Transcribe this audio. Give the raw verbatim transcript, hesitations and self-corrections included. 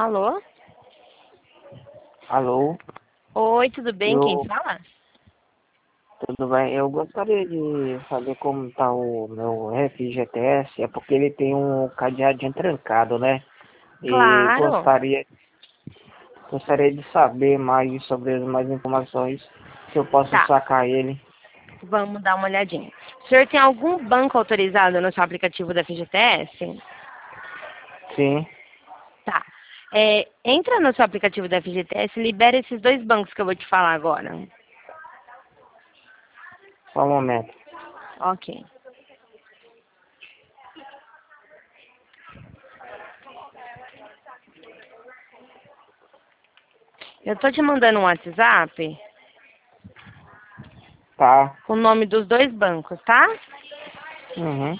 Alô? Alô, Oi, tudo bem? Quem eu, fala? tudo bem? Eu gostaria de saber como está o meu F G T S, é porque ele tem um cadeadinho trancado, né? E Claro. gostaria, gostaria de saber mais sobre mais informações, se eu posso Tá, sacar ele. vamos dar uma olhadinha. O senhor tem algum banco autorizado no seu aplicativo da F G T S? Sim, Tá. É, entra no seu aplicativo da F G T S e libera esses dois bancos que eu vou te falar agora. só um momento. Ok. Eu tô te mandando um WhatsApp Tá, com o nome dos dois bancos, tá? uhum.